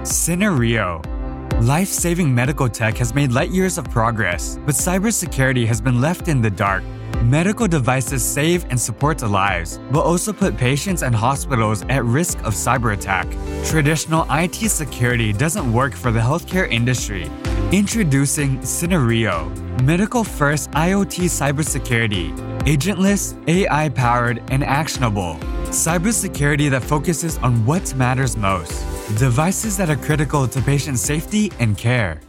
Cinerio. Life-saving medical tech has made light years of progress, but cybersecurity has been left in the dark. Medical devices save and support lives, but also put patients and hospitals at risk of cyber attack. Traditional IT security doesn't work for the healthcare industry. Introducing Cinerio, medical-first IoT cybersecurity, agentless, AI-powered, and actionable. Cybersecurity that focuses on what matters most. Devices that are critical to patient safety and care.